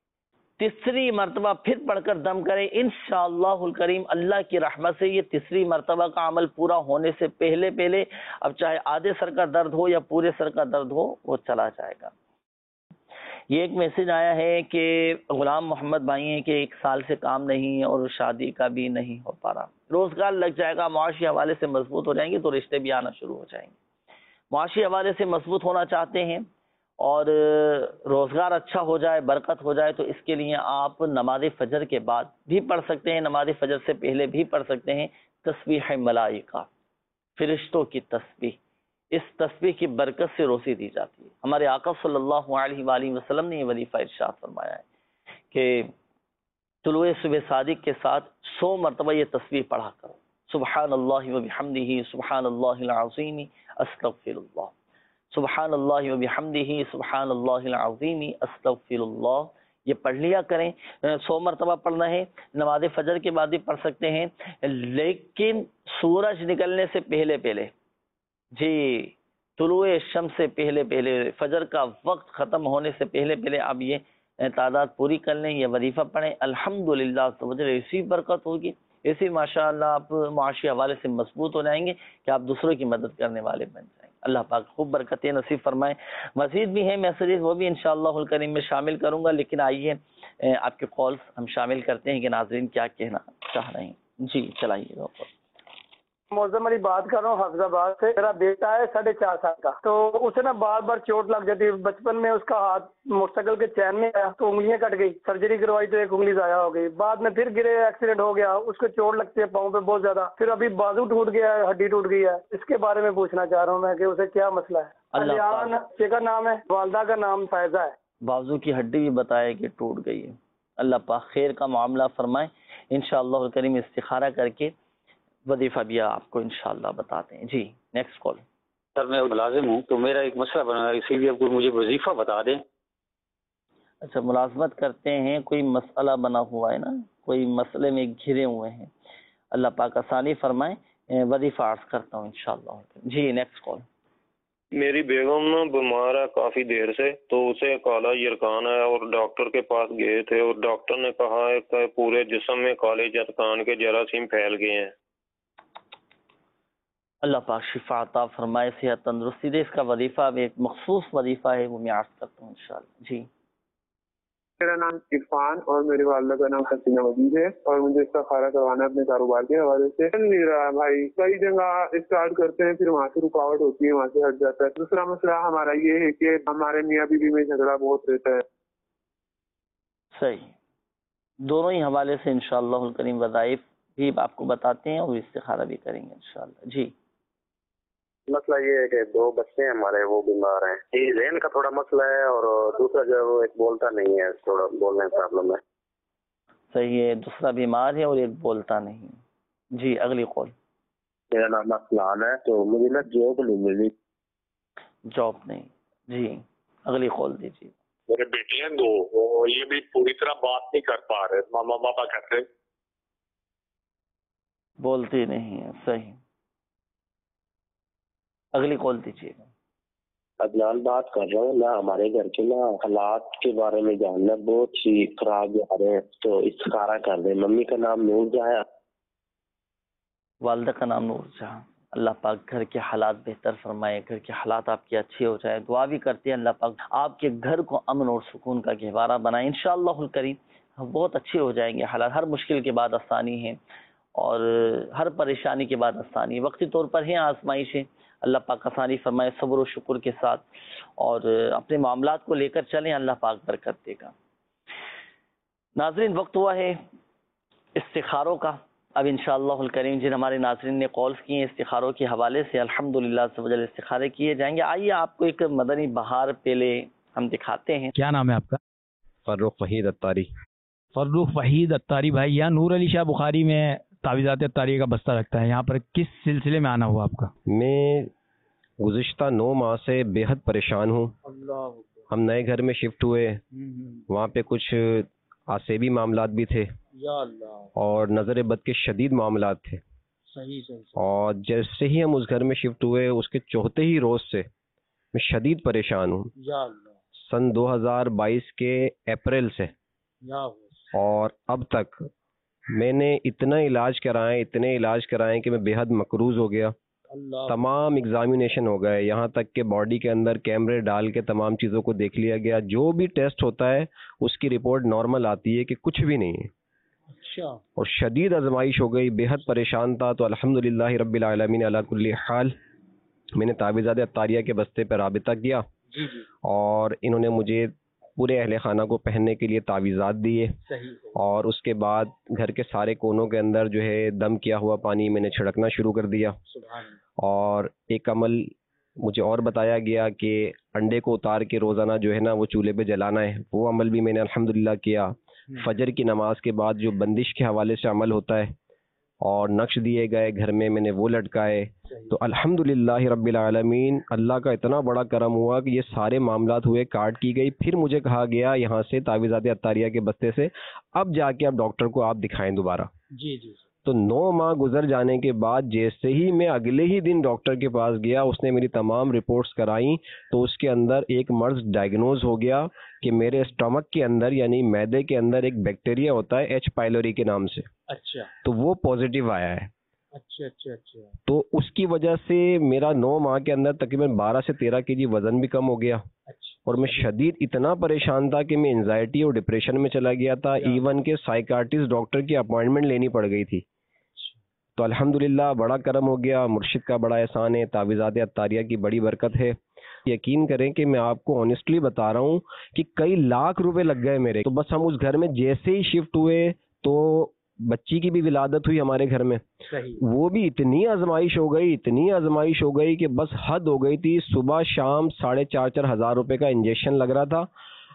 B: تیسری مرتبہ پھر پڑھ کر دم کریں. انشاءاللہ الکریم اللہ کی رحمت سے یہ تیسری مرتبہ کا عمل پورا ہونے سے پہلے پہلے, اب چاہے آدھے سر کا درد ہو یا پورے سر کا درد ہو, وہ چلا جائے گا. یہ ایک میسج آیا ہے کہ غلام محمد بھائی ہیں کہ ایک سال سے کام نہیں اور شادی کا بھی نہیں ہو پا رہا, روزگار لگ جائے گا, معاشی حوالے سے مضبوط ہو جائیں گے تو رشتے بھی آنا شروع ہو جائیں گے. معاشی حوالے سے مضبوط ہونا چاہتے ہیں اور روزگار اچھا ہو جائے, برکت ہو جائے, تو اس کے لیے آپ نماز فجر کے بعد بھی پڑھ سکتے ہیں, نماز فجر سے پہلے بھی پڑھ سکتے ہیں تسبیح ملائکہ, فرشتوں کی تسبیح. اس تسبیح کی برکت سے روزی دی جاتی ہے. ہمارے آقا صلی اللہ علیہ وآلہ وسلم نے یہ وظیفہ ارشاد فرمایا ہے کہ طلوع صبح صادق کے ساتھ سو مرتبہ یہ تسبیح پڑھا کرو. سبحان اللہ و بحمدہ, سبحان اللہ العظیم, استغفر اللہ, سبحان اللہ و بحمدہ, سبحان اللہ العظیم, استغفر اللہ. یہ پڑھ لیا کریں. سو مرتبہ پڑھنا ہے, نماز فجر کے بعد بھی پڑھ سکتے ہیں, لیکن سورج نکلنے سے پہلے پہلے, جی طلوع شمس سے پہلے پہلے, فجر کا وقت ختم ہونے سے پہلے پہلے آپ یہ تعداد پوری کر لیں, یہ وظیفہ پڑھیں. الحمدللہ ایسی برکت ہوگی, ایسی ماشاءاللہ آپ معاشی حوالے سے مضبوط ہو جائیں گے کہ آپ دوسروں کی مدد کرنے والے بن جائیں گے. اللہ پاک خوب برکتیں نصیب فرمائیں. مزید بھی ہیں میسیجز, وہ بھی انشاءاللہ الکریم میں شامل کروں گا, لیکن آئیے آپ کے کالز ہم شامل کرتے ہیں کہ ناظرین کیا کہنا چاہ رہے ہیں. جی چلائیے گا.
M: موزم علی بات کر رہا ہوں حافظ آباد سے. میرا بیٹا ہے ساڑھے چار سال کا, تو اسے نا بار بار چوٹ لگ جاتی ہے. بچپن میں اس کا ہاتھ موٹر سائیکل کے چین میں آیا تو انگلیاں کٹ گئی, سرجری کروائی تو ایک انگلی ضائع ہو گئی. بعد میں پھر گرے, ایکسیڈنٹ ہو گیا, اس کو چوٹ لگتی ہے پاؤں پہ بہت زیادہ. پھر ابھی بازو ٹوٹ گیا ہے, ہڈی ٹوٹ گئی ہے. اس کے بارے میں پوچھنا چاہ رہا ہوں میں کہ اسے کیا مسئلہ ہے. الیان کا نام ہے, والدہ کا نام فائزہ ہے.
B: بازو کی ہڈی بھی بتایا کہ ٹوٹ گئی ہے, اللہ پاک خیر کا معاملہ فرمائے. انشاءاللہ الکریم استخارہ کر کے وظیفہ بھی آپ کو انشاءاللہ بتاتے ہیں. جی نیکسٹ کال.
N: سر میں ملازم ہوں تو میرا ایک مسئلہ بنا ہے، اسی لیے آپ کو مجھے وظیفہ بتا دیں.
B: اچھا ملازمت کرتے ہیں، کوئی مسئلہ بنا ہوا ہے نا، کوئی مسئلے میں گھرے ہوئے ہیں، اللہ پاک آسانی فرمائے. وظیفہ عرض کرتا ہوں انشاءاللہ. جی نیکسٹ کال.
O: میری بیگم نا بیمار ہے کافی دیر سے، تو اسے کالا یرکان ہے اور ڈاکٹر کے پاس گئے تھے اور ڈاکٹر نے کہا ہے کہ پورے جسم میں کالے یرکان کے جراثیم پھیل گئے ہیں.
B: اللہ پاک شفا عطا فرمائے، صحت تندرستی دے. اس کا وظیفہ ایک مخصوص وظیفہ ہے، وہ میں عرض کرتا ہوں انشاءاللہ. جی
P: میرا نام عرفان اور میری والدہ کا نام حسینہ مجید ہے اور مجھے استخارہ کروانا ہے اپنے کاروبار کے حوالے سے. چل نہیں رہا بھائی، کئی جگہ اسٹارٹ کرتے ہیں پھر وہاں سے رکاوٹ ہوتی ہے، وہاں سے ہٹ جاتا ہے. دوسرا مسئلہ ہمارا یہ ہے کہ ہمارے میاں بیوی میں جھگڑا بہت رہتا ہے.
B: صحیح، دونوں ہی حوالے سے انشاءاللہ الکریم وظائف بھی آپ کو بتاتے ہیں اور استخارہ بھی کریں گے انشاءاللہ. جی
Q: مسئلہ یہ ہے کہ دو بچے ہیں ہمارے، وہ بیمار ہیں. یہ ذہن کا تھوڑا مسئلہ ہے اور دوسرا جو ہے وہ ایک بولتا نہیں ہے، تھوڑا بولنے میں پرابلم ہے.
B: صحیح ہے، دوسرا بیمار ہے اور ایک بولتا نہیں. جی اگلی کال.
Q: میرا نام اسلان ہے، تو مجھے نا جاب نہیں ملی.
B: جاب نہیں. جی اگلی کال دیجیے.
R: میرے بیٹے ہیں دو، وہ یہ بھی پوری طرح بات نہیں کر پا رہے، ماما پاپا کہتے
B: بولتی نہیں ہے. صحیح، اگلی کال دیجیے.
Q: عدنان بات کر رہا ہوں. میں ہمارے گھر کے نا حالات کے بارے میں جاننا بہت ہی خراب جا رہے ہیں، تو استخارہ کر دیں. ممی کا نام نور جہاں ہے،
B: والدہ کا نام نور جہاں. اللہ پاک گھر کے حالات بہتر فرمائے، گھر کے حالات آپ کے اچھے ہو جائے. دعا بھی کرتے ہیں اللہ پاک آپ کے گھر کو امن اور سکون کا گہوارہ بنائے. انشاءاللہ الکریم بہت اچھے ہو جائیں گے حالات. ہر مشکل کے بعد آسانی ہے اور ہر پریشانی کے بعد آسانی. وقتی طور پر ہیں آزمائشیں، اللہ پاک آسانی فرمائے صبر و شکر کے ساتھ، اور اپنے معاملات کو لے کر چلیں، اللہ پاک برکت دے گا. ناظرین وقت ہوا ہے استخاروں کا. اب انشاءاللہ الکریم جن ہمارے ناظرین نے کالز کی ہیں استخاروں کے حوالے سے الحمدللہ سبحان استخارے کیے جائیں گے. آئیے آپ کو ایک مدنی بہار پہلے ہم دکھاتے ہیں.
S: کیا نام ہے آپ کا؟
T: فروخ وحید اتاری.
S: فروخ وحید اتاری بھائی، یہاں نور علی شاہ بخاری میں تعویذات اتاری کا بستہ رکھتا ہے، یہاں پر کس سلسلے میں آنا ہوا آپ کا؟
T: میں گزشتہ نو ماہ سے بے حد پریشان ہوں. ہم نئے گھر میں شفٹ ہوئے، وہاں پہ کچھ آسیبی معاملات بھی تھے اور نظر بد کے شدید معاملات تھے. اور جیسے ہی ہم اس گھر میں شفٹ ہوئے اس کے چوتھے ہی روز سے میں شدید پریشان ہوں. سن دو ہزار بائیس کے اپریل سے اور اب تک میں نے اتنا علاج کرائے اتنے علاج کرائے کہ میں بے حد مقروض ہو گیا. تمام ایگزامینیشن ہو گئے، یہاں تک کہ باڈی کے اندر کیمرے ڈال کے تمام چیزوں کو دیکھ لیا گیا. جو بھی ٹیسٹ ہوتا ہے اس کی رپورٹ نارمل آتی ہے کہ کچھ بھی نہیں ہے. اور شدید آزمائش ہو گئی، بے حد پریشان تھا. تو الحمدللہ رب العالمین علی کل حال میں نے تعویذات اتاریہ کے بستے پہ رابطہ کیا اور انہوں نے مجھے پورے اہل خانہ کو پہننے کے لیے تعویذات دیے. اور اس کے بعد گھر کے سارے کونوں کے اندر جو ہے دم کیا ہوا پانی میں نے چھڑکنا شروع کر دیا. اور ایک عمل مجھے اور بتایا گیا کہ انڈے کو اتار کے روزانہ جو ہے نا وہ چولہے پہ جلانا ہے. وہ عمل بھی میں نے الحمدللہ کیا. فجر کی نماز کے بعد جو بندش کے حوالے سے عمل ہوتا ہے اور نقش دیے گئے گھر میں میں نے وہ لٹکائے. تو الحمدللہ رب العالمین اللہ کا اتنا بڑا کرم ہوا کہ یہ سارے معاملات ہوئے، کارڈ کی گئی. پھر مجھے کہا گیا یہاں سے تعویذات اتاریہ کے بستے سے اب جا کے اب ڈاکٹر کو آپ دکھائیں دوبارہ.
S: جی جی.
T: تو نو ماہ گزر جانے کے بعد جیسے ہی میں اگلے ہی دن ڈاکٹر کے پاس گیا، اس نے میری تمام رپورٹس کرائیں تو اس کے اندر ایک مرض ڈائگنوز ہو گیا کہ میرے اسٹمک کے اندر یعنی معدے کے اندر ایک بیکٹیریا ہوتا ہے ایچ پائلوری کے نام سے.
S: اچھا.
T: تو وہ پازیٹیو آیا ہے.
S: اچھا اچھا اچھا.
T: تو اس کی وجہ سے میرا نو ماہ کے اندر تقریباً بارہ سے تیرہ کے جی وزن بھی کم ہو گیا. اور میں شدید اتنا پریشان تھا کہ میں انزائٹی اور ڈپریشن میں چلا گیا تھا. ایون کہ سائیکارٹسٹ ڈاکٹر کی اپوائنٹمنٹ لینی پڑ گئی تھی. تو الحمدللہ بڑا کرم ہو گیا، مرشد کا بڑا احسان ہے، تعویذات اتاریہ کی بڑی برکت ہے. یقین کریں کہ میں آپ کو آنیسٹلی بتا رہا ہوں کہ کئی لاکھ روپے لگ گئے میرے. تو بس ہم اس گھر میں جیسے ہی شفٹ ہوئے تو بچی کی بھی ولادت ہوئی ہمارے گھر میں. وہ بھی اتنی آزمائش ہو گئی اتنی آزمائش ہو گئی کہ بس حد ہو گئی تھی. صبح شام ساڑھے چار چار ہزار روپے کا انجیکشن لگ رہا تھا.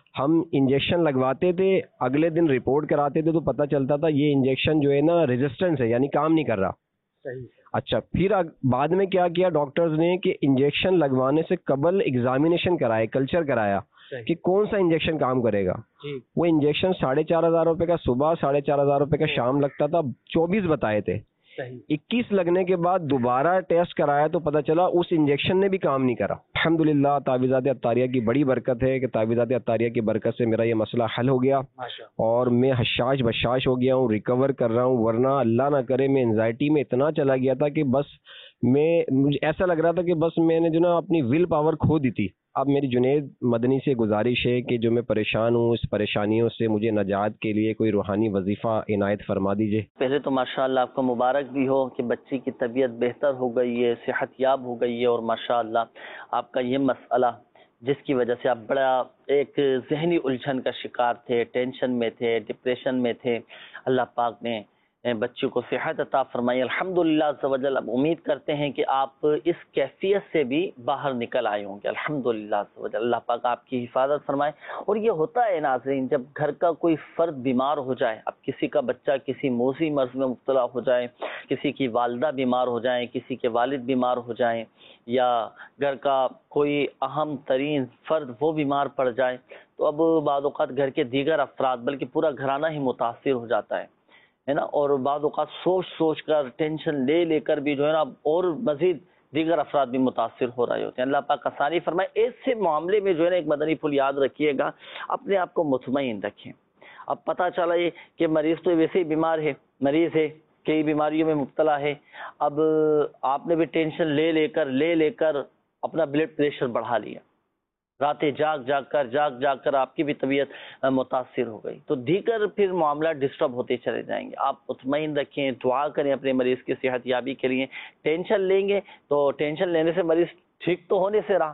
T: ہم انجیکشن لگواتے تھے, اگلے دن رپورٹ کراتے تھے تو پتہ چلتا تھا یہ انجیکشن جو ہے نا ریزسٹنس ہے, یعنی کام نہیں کر رہا.
U: صحیح.
T: اچھا, پھر بعد میں کیا کیا ڈاکٹرز نے کہ انجیکشن لگوانے سے قبل ایگزامینیشن کرائے, کلچر کرایا کہ کون سا انجیکشن کام کرے گا. وہ انجیکشن ساڑھے چار ہزار روپے کا صبح, ساڑھے چار ہزار روپے کا شام لگتا تھا, چوبیس بتائے تھے. اکیس لگنے کے بعد دوبارہ ٹیسٹ کرایا تو پتہ چلا اس انجیکشن نے بھی کام نہیں کرا. الحمدللہ تعویذات عطاریہ کی بڑی برکت ہے کہ تعویذات عطاریہ کی برکت سے میرا یہ مسئلہ حل ہو گیا اور میں حشاش بشاش ہو گیا ہوں, ریکور کر رہا ہوں. ورنہ اللہ نہ کرے میں انزائٹی میں اتنا چلا گیا تھا کہ بس میں مجھے ایسا لگ رہا تھا کہ بس میں نے جو نا اپنی ول پاور کھو دی تھی. اب میری جنید مدنی سے گزارش ہے کہ جو میں پریشان ہوں اس پریشانیوں سے مجھے نجات کے لیے کوئی روحانی وظیفہ عنایت فرما دیجئے.
B: پہلے تو ماشاءاللہ آپ کو مبارک بھی ہو کہ بچی کی طبیعت بہتر ہو گئی ہے, صحت یاب ہو گئی ہے, اور ماشاءاللہ آپ کا یہ مسئلہ جس کی وجہ سے آپ بڑا ایک ذہنی الجھن کا شکار تھے, ٹینشن میں تھے, ڈپریشن میں تھے, اللہ پاک نے بچوں کو صحت عطا فرمائی. الحمدللہ عز و جل. اب امید کرتے ہیں کہ آپ اس کیفیت سے بھی باہر نکل آئے ہوں گے. الحمدللہ عز و جل. اللہ پاک آپ کی حفاظت فرمائے. اور یہ ہوتا ہے ناظرین, جب گھر کا کوئی فرد بیمار ہو جائے, اب کسی کا بچہ کسی موذی مرض میں مبتلا ہو جائے, کسی کی والدہ بیمار ہو جائیں, کسی کے والد بیمار ہو جائیں, یا گھر کا کوئی اہم ترین فرد وہ بیمار پڑ جائے, تو اب بعض اوقات گھر کے دیگر افراد بلکہ پورا گھرانہ ہی متاثر ہو جاتا ہے ہے نا. اور بعض اوقات سوچ سوچ کر ٹینشن لے لے کر بھی جو ہے نا اور مزید دیگر افراد بھی متاثر ہو رہے ہوتے ہیں. اللہ پاک آسانی فرمائے. ایسے معاملے میں جو ہے نا ایک مدنی پھول یاد رکھیے گا, اپنے آپ کو مطمئن رکھیں. اب پتہ چلا یہ کہ مریض تو ویسے ہی بیمار ہے, مریض ہے, کئی بیماریوں میں مبتلا ہے. اب آپ نے بھی ٹینشن لے لے کر لے لے کر اپنا بلڈ پریشر بڑھا لیا, راتیں جاگ جاگ کر جاگ جاگ کر آپ کی بھی طبیعت متاثر ہو گئی, تو دیگر پھر معاملات ڈسٹرب ہوتے چلے جائیں گے. آپ مطمئن رکھیں, دعا کریں اپنے مریض کی صحت یابی کے لیے. ٹینشن لیں گے تو ٹینشن لینے سے مریض ٹھیک تو ہونے سے رہا,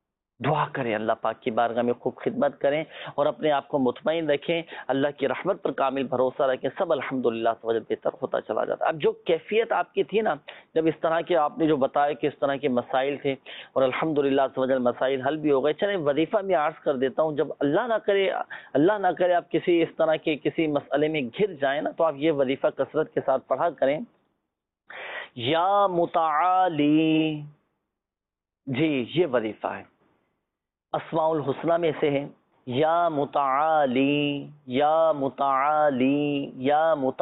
B: دعا کریں, اللہ پاک کی بارگاہ میں خوب خدمت کریں اور اپنے آپ کو مطمئن رکھیں, اللہ کی رحمت پر کامل بھروسہ رکھیں. سب الحمدللہ سے بہتر ہوتا چلا جاتا ہے. اب جو کیفیت آپ کی تھی نا, جب اس طرح کے آپ نے جو بتایا کہ اس طرح کے مسائل تھے اور الحمدللہ سے مسائل حل بھی ہو گئے, چلیں وظیفہ میں عرض کر دیتا ہوں. جب اللہ نہ کرے اللہ نہ کرے آپ کسی اس طرح کے کسی مسئلے میں گر جائیں نا, تو آپ یہ وظیفہ کثرت کے ساتھ پڑھا کریں. یا متعالی, جی یہ وظیفہ ہے, اسماء الحسنہ میں سے ہے. یا متعالی یا متعالی یا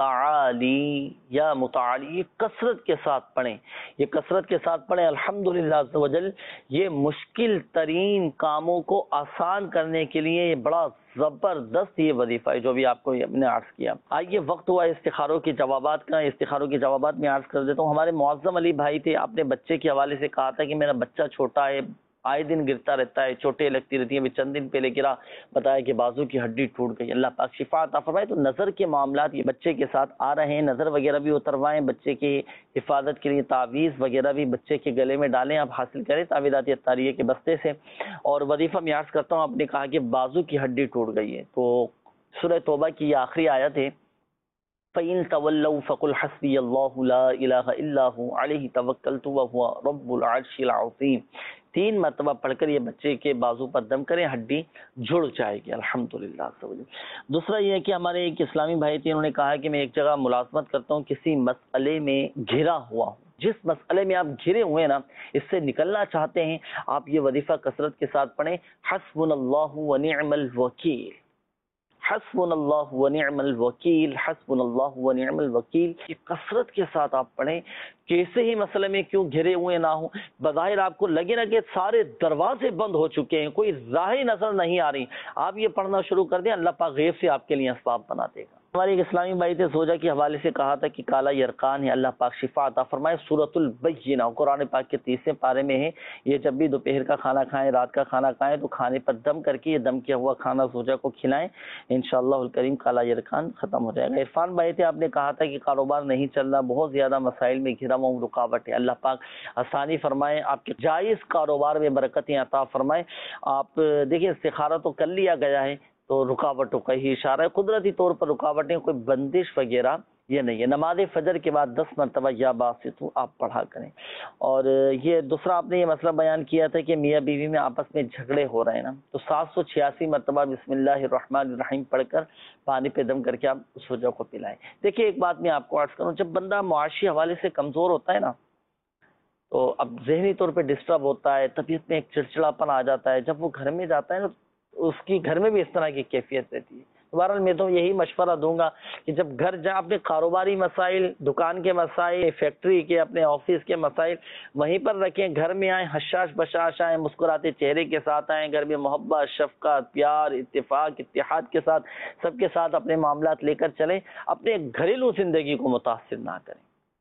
B: متعالی یا متعالی, یہ کثرت کے ساتھ پڑھیں, یہ کثرت کے ساتھ پڑھیں. الحمدللہ عز و جل. یہ مشکل ترین کاموں کو آسان کرنے کے لیے یہ بڑا زبردست یہ وظیفہ ہے جو بھی آپ کو ہم نے عرض کیا. آئیے وقت ہوا استخاروں کے جوابات کا, استخاروں کے جوابات میں عرض کر دیتا ہوں. ہمارے معظم علی بھائی تھے, آپ نے بچے کے حوالے سے کہا تھا کہ میرا بچہ چھوٹا ہے, آئے دن گرتا رہتا ہے, چوٹیں لگتی رہتی ہیں. ابھی چند دن پہلے گرا, بتایا کہ بازو کی ہڈی ٹوٹ گئی. اللہ پاک شفا عطا فرمائے. تو نظر کے معاملات یہ بچے کے ساتھ آ رہے ہیں, نظر وغیرہ بھی اتروائیں, بچے کی حفاظت کے لیے تعویذ وغیرہ بھی بچے کے گلے میں ڈالیں, آپ حاصل کریں تعویذات عطاریہ کے بستے سے. اور وظیفہ میں عرض کرتا ہوں, آپ نے کہا کہ بازو کی ہڈی ٹوٹ گئی ہے, تو سورہ توبہ کی یہ آخری آیت ہے, فَإِن تَوَلَّوْا فَقُلْ حَسْبِيَ اللَّهُ لَا إِلَٰهَ إِلَّا هُوَ عَلَيْهِ تَوَكَّلْتُ وَهُوَ رَبُّ الْعَرْشِ الْعَظِيمِ. تین مرتبہ پڑھ کر یہ بچے کے بازو پر دم کریں, ہڈی جڑ جائے گی الحمدللہ. دوسرا یہ ہے کہ ہمارے ایک اسلامی بھائی تھے, انہوں نے کہا کہ میں ایک جگہ ملازمت کرتا ہوں, کسی مسئلے میں گھرا ہوا ہوں. جس مسئلے میں آپ گھرے ہوئے نا, اس سے نکلنا چاہتے ہیں, آپ یہ وظیفہ کثرت کے ساتھ پڑھیں. حسبنا اللہ ونعم الوکیل, حسبنا اللہ ونعم الوکیل, حسبنا اللہ ونعم الوکیل. یہ کثرت کے ساتھ آپ پڑھیں. کیسے ہی مسئلے میں کیوں گھرے ہوئے نہ ہوں, بظاہر آپ کو لگے نا کہ سارے دروازے بند ہو چکے ہیں, کوئی راہ نظر نہیں آ رہی, آپ یہ پڑھنا شروع کر دیں, اللہ پاک غیب سے آپ کے لیے اسباب بنا دے گا. ہمارے ایک اسلامی بھائی تھے, زوجہ کے حوالے سے کہا تھا کہ کالا یرقان ہے, اللہ پاک شفا عطا فرمائے. سورۃ البینہ قرآن پاک کے تیسرے پارے میں ہے. یہ جب بھی دوپہر کا کھانا کھائیں, رات کا کھانا کھائیں, تو کھانے پر دم کر کے یہ دم کیا ہوا کھانا زوجہ کو کھلائیں, انشاءاللہ الکریم کالا یرقان ختم ہو جائے گا. عرفان بھائی تھے, آپ نے کہا تھا کہ کاروبار نہیں چل رہا, بہت زیادہ مسائل میں گھرا ہوں, رکاوٹ ہے, اللہ پاک آسانی فرمائے, آپ کے جائز کاروبار میں برکتیں عطا فرمائے. آپ دیکھیں استخارہ تو کر لیا گیا ہے, تو رکاوٹوں کا ہی اشارہ ہے, قدرتی طور پر رکاوٹیں, کوئی بندش وغیرہ یہ نہیں ہے. نماز فجر کے بعد دس مرتبہ یا باسطو آپ پڑھا کریں. اور یہ دوسرا آپ نے یہ مسئلہ بیان کیا تھا کہ میاں بیوی میں آپس میں جھگڑے ہو رہے ہیں نا، تو سات سو چھیاسی مرتبہ بسم اللہ الرحمن الرحیم پڑھ کر پانی پہ دم کر کے آپ اس وجہ کو پلائیں. دیکھیے ایک بات میں آپ کو عرض کروں، جب بندہ معاشی حوالے سے کمزور ہوتا ہے نا، تو اب ذہنی طور پہ ڈسٹرب ہوتا ہے، طبیعت میں ایک چڑچڑاپن آ جاتا ہے. جب وہ گھر میں جاتا ہے نا، اس کی گھر میں بھی اس طرح کی کیفیت رہتی ہے. بہرحال میں تو یہی مشورہ دوں گا کہ جب گھر جائیں اپنے کاروباری مسائل، دکان کے مسائل، فیکٹری کے، اپنے آفس کے مسائل وہیں پر رکھیں. گھر میں آئیں حشاش بشاش آئیں، مسکراتے چہرے کے ساتھ آئیں. گھر میں محبت، شفقت، پیار، اتفاق، اتحاد کے ساتھ سب کے ساتھ اپنے معاملات لے کر چلیں. اپنے گھریلو زندگی کو متاثر نہ کریں.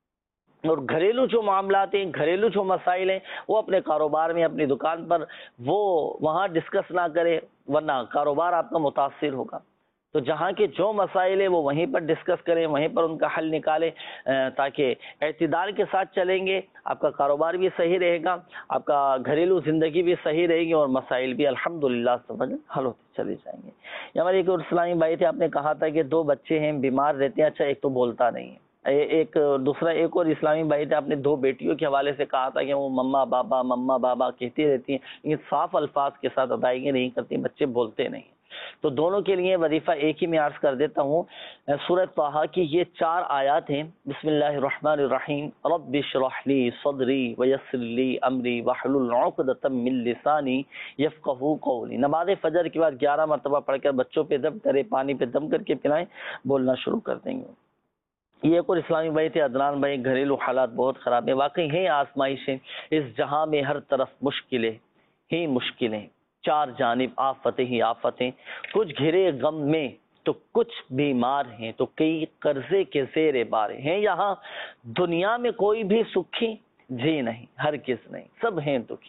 B: اور گھریلو جو معاملات ہیں، گھریلو جو مسائل ہیں، وہ اپنے کاروبار میں، اپنی دکان پر وہ وہاں ڈسکس نہ کریں، ورنہ کاروبار آپ کا متاثر ہوگا. تو جہاں کے جو مسائل ہیں وہ وہیں پر ڈسکس کریں، وہیں پر ان کا حل نکالیں، تاکہ اعتدال کے ساتھ چلیں گے. آپ کا کاروبار بھی صحیح رہے گا، آپ کا گھریلو زندگی بھی صحیح رہے گی، اور مسائل بھی الحمدللہ سمجھ حل ہوتے چلے جائیں گے. یہ ہمارے ایک اور اسلامی بھائی تھے، آپ نے کہا تھا کہ دو بچے ہیں بیمار رہتے ہیں، اچھا ایک تو بولتا نہیں ہے. ایک دوسرا ایک اور اسلامی بھائی تھے، آپ نے دو بیٹیوں کے حوالے سے کہا تھا کہ وہ مما بابا مما بابا کہتی رہتی ہیں، لیکن صاف الفاظ کے ساتھ ادائیگی نہیں کرتی، بچے بولتے نہیں. تو دونوں کے لیے وظیفہ ایک ہی میں عرض کر دیتا ہوں. سورۃ طٰہٰ کی یہ چار آیات ہیں. بسم اللہ الرحمن الرحیم. رب اشرح لی صدری ویسر لی امری واحلل عقدۃ من لسانی یفقہوا قولی. نماز فجر کے بعد گیارہ مرتبہ پڑھ کر بچوں پہ دم کرے، پانی پہ دم کر کے پلائیں، بولنا شروع کر دیں گے. یہ ایک اور اسلامی بھائی تھے عدنان بھائی، گھریلو حالات بہت خراب ہیں، واقعی ہیں آزمائشیں اس جہاں میں، ہر طرف مشکلیں ہی مشکلیں، چار جانب آفتیں ہی آفتیں، کچھ گھرے غم میں تو کچھ بیمار ہیں، تو کئی قرضے کے زیر بار ہیں. یہاں دنیا میں کوئی بھی سکھی جی نہیں، ہرگز نہیں، سب ہیں دکھی.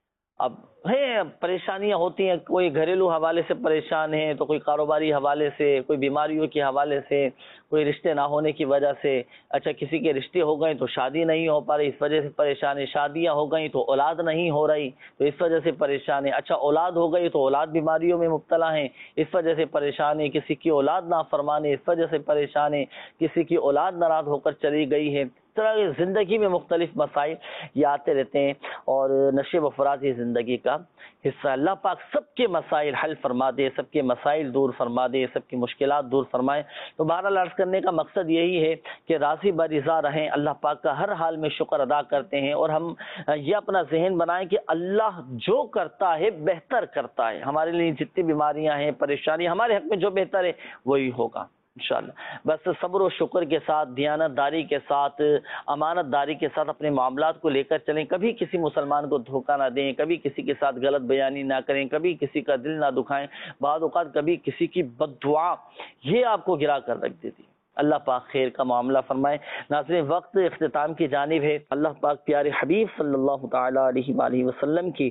B: اب ہیں پریشانیاں ہوتی ہیں، کوئی گھریلو حوالے سے پریشان ہے، تو کوئی کاروباری حوالے سے، کوئی بیماریوں کے حوالے سے، کوئی رشتے نہ ہونے کی وجہ سے. اچھا کسی کے رشتے ہو گئے تو شادی نہیں ہو پا رہی، اس وجہ سے پریشان ہے. شادیاں ہو گئیں تو اولاد نہیں ہو رہی، تو اس وجہ سے پریشان ہے. اچھا اولاد ہو گئی تو اولاد بیماریوں میں مبتلا ہیں، اس وجہ سے پریشان ہے. کسی کی اولاد نافرمان ہے، اس وجہ سے پریشان ہے. کسی کی اولاد ناراض ہو کر چلی گئی ہے. اس طرح زندگی میں مختلف مسائل یہ آتے رہتے ہیں، اور نشیب و فراز یہ زندگی کا حصہ. اللہ پاک سب کے مسائل حل فرما دے، سب کے مسائل دور فرما دے، سب کی مشکلات دور فرمائے. تو بہرحال عرض کرنے کا مقصد یہی ہے کہ راضی برضا رہیں، اللہ پاک کا ہر حال میں شکر ادا کرتے ہیں، اور ہم یہ اپنا ذہن بنائیں کہ اللہ جو کرتا ہے بہتر کرتا ہے. ہمارے لیے جتنی بیماریاں ہیں، پریشانیاں، ہمارے حق میں جو بہتر ہے وہی ہوگا انشاءاللہ. بس صبر و شکر کے ساتھ، دیانت داری کے ساتھ، امانت داری کے ساتھ اپنے معاملات کو لے کر چلیں. کبھی کسی مسلمان کو دھوکہ نہ دیں، کبھی کسی کے ساتھ غلط بیانی نہ کریں، کبھی کسی کا دل نہ دکھائیں. بعض اوقات کبھی کسی کی بد دعا یہ آپ کو گرا کر رکھ دیتی. اللہ پاک خیر کا معاملہ فرمائے. ناظرین وقت اختتام کی جانب ہے. اللہ پاک پیارے حبیب صلی اللہ تعالی علیہ وآلہ وسلم کی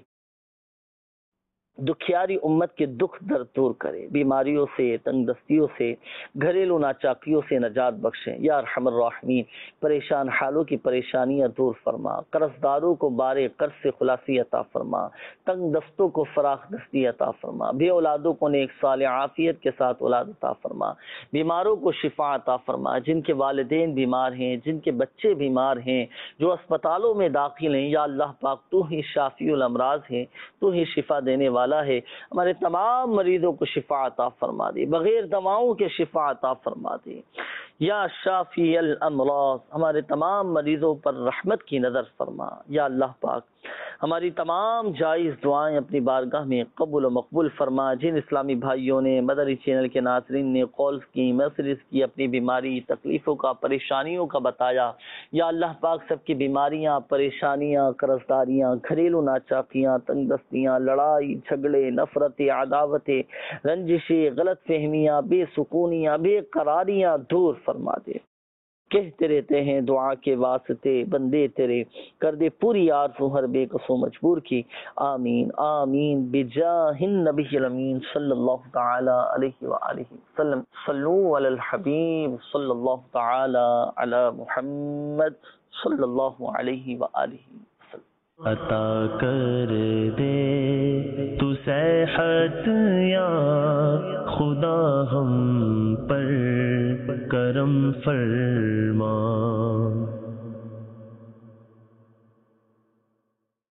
B: دکھیاری امت کے دکھ درد دور کرے، بیماریوں سے، تنگ دستیوں سے، گھریلو ناچاکیوں سے نجات بخشیں. یا ارحم الراحمین پریشان حالوں کی پریشانیاں دور فرما، قرض داروں کو بارے قرض سے خلاصی عطا فرما، تنگ دستوں کو فراخ دستی عطا فرما، بے اولادوں کو نیک صالح عافیت کے ساتھ اولاد عطا فرما، بیماروں کو شفا عطا فرما، جن کے والدین بیمار ہیں، جن کے بچے بیمار ہیں، جو اسپتالوں میں داخل ہیں. یا اللہ پاک تو ہی شافی الامراض ہے، تو ہی شفا دینے والا ہے. ہمارے تمام مریضوں کو شفا عطا فرما دے، بغیر دواؤں کے شفا عطا فرما دے. یا شافی الامراض ہمارے تمام مریضوں پر رحمت کی نظر فرما. یا اللہ پاک ہماری تمام جائز دعائیں اپنی بارگاہ میں قبول و مقبول فرما. جن اسلامی بھائیوں نے مدری چینل کے ناظرین نے کالز کی، میسیجز کی، اپنی بیماری، تکلیفوں کا، پریشانیوں کا بتایا، یا اللہ پاک سب کی بیماریاں، پریشانیاں، قرض داریاں، گھریلو ناچاکیاں، تنگ دستیاں، لڑائی جھگڑے، نفرتیں، عداوتیں، رنجشیں، غلط فہمیاں، بے سکونیاں، بے قراریاں دور فرما دے. کہتے رہتے ہیں دعا کے واسطے بندے تیرے، کر دے پوری آرزو ہر بے قصو مجبور کی. آمین آمین بجاہ النبی الامین صلی اللہ تعالی علیہ وآلہ وسلم. صلو علی الحبیب صلی اللہ تعالی علی محمد صلی اللہ علیہ وآلہ وسلم.
A: عطا کر دے تو صحت یا خدا ہم پر کر کرم فرما